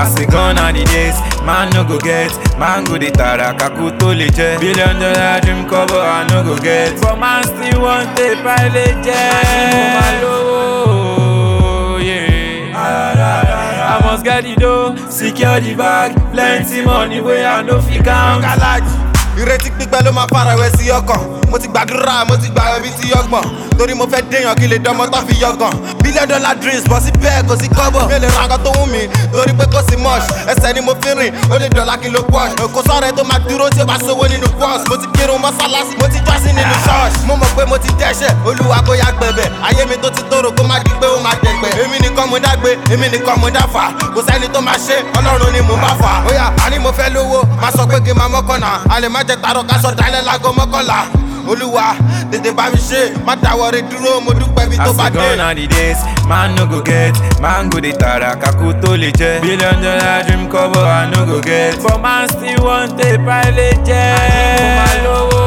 As a gun on the days, man no go get. Man go dey tara kaku to le je. $1 billion dream cover I no go get. But man still want a private jet. I must get the dough, secure the bag. Plenty money where I no fit count. Ìrètí pípẹ́ ló máa fara wẹ̀ sí ọkàn. Mo ti gbàdúrà, mo ti gbà ẹbí tí ọgbọ̀n. Torí mo fẹ́ déyàn kí lè dánmọ́ tó fi yọgàn. $1 billion dreams bọ̀ sí bẹ́ẹ̀ kò sí kọ́bọ̀. Mi ò lè ra nǹkan tó wù mí torí pé kò sí mush. Ẹsẹ̀ ni mo fi rìn, ó lè dọ̀là kí ló push. Kò sọ̀rọ̀ tó máa dúró tí ó bá sówó nínú bus. Mo ti kírun mọ́sálásí, mo ti jọ́sìn nínú church. Mo mọ̀ pé mo ti dẹ́ṣẹ̀, Olúwa kó yá gbẹ̀bẹ̀. Ayé mi tó ti tóró kó má di pé ó máa dẹ̀gbẹ̀. Èmi nìkan mo dágbé, èmi nìkan mo dáfà. Kò sẹ́ni tó máa ṣe, Ọlọ́run ni mo bá fà. Ó yá, àní mo fẹ́ lówó, máa sọ pé kí n máa mọ́kànnà. A lè má jẹ tààrọ̀ ká sọ dálẹ̀ lágo mọ́kànlá. Olúwa tètè bá mi ṣe, má dáwọ́ rẹ̀ dúró, mo dúpẹ́ bí tó bá dé. As a gun on the days, man no go get. Man go dey tara kaku to le je. $1 billion dream cover I no go get. But man still want a private jet.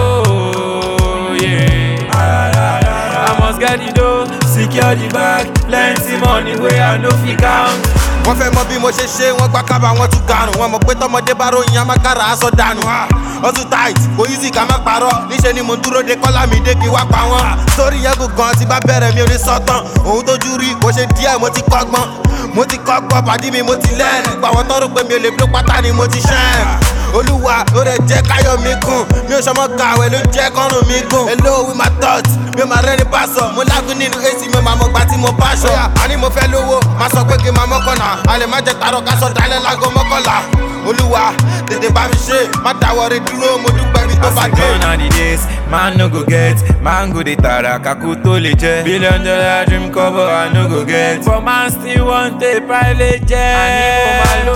I must get the dough, secure the bag. Plenty money where I no fit count. Wọ́n fẹ́ mọ bí mo ṣe ṣe, wọ́n gbá kábà wọ́n tún garùn. Wọ́n mọ̀ pé tọmọdé bá ròyìn amákàrà aṣọ dànù. Wọ́n tún tight, kò easy ká má parọ́. Níṣẹ́ ni mo dúró de kọ́lá mi dé kí wá pa wọ́n. Sórí yẹn kò gan ti bá bẹ̀rẹ̀ mi ò ní sọ́tàn. Òun tójú rí, kò ṣe díẹ̀ mo ti kọ́gbọ́n. Mo ti kọ́gbọ́n, pàdí mi mo ti lẹ́nu. Pàwọn tọ́rọ pé mi ò lè bí pátá ni mo ti ṣẹ́n. Olúwa ó rẹ̀ jẹ́ káyọ̀ mi kùn. Mi ò ṣọmọ kàwé ló jẹ́ kọ́rùn mi gùn. Hello with my thoughts, mi ò máa rẹ́ni bá sọ. Mo lágùn nínú AC, mi ò máa mọ̀ gbà tí mo bá ṣọ. Àní mo fẹ́ lówó, máa sọ pé kí n máa mọ́kànnà. A lè má jẹ tààrọ̀ ká sọ dálẹ̀ lágo mọ́kànlá. Olúwa tètè bá mi ṣe, má dáwọ́ rẹ̀ dúró, mo dúpẹ́ bí tó bá dé. As a gun on the days, man no go get. Man go dey tara kaku to le je. $1 billion dream cover I no go get. But man still want a private jet.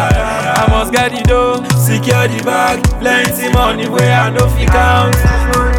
I must get the dough, secure the bag. Plenty money where I no fit count.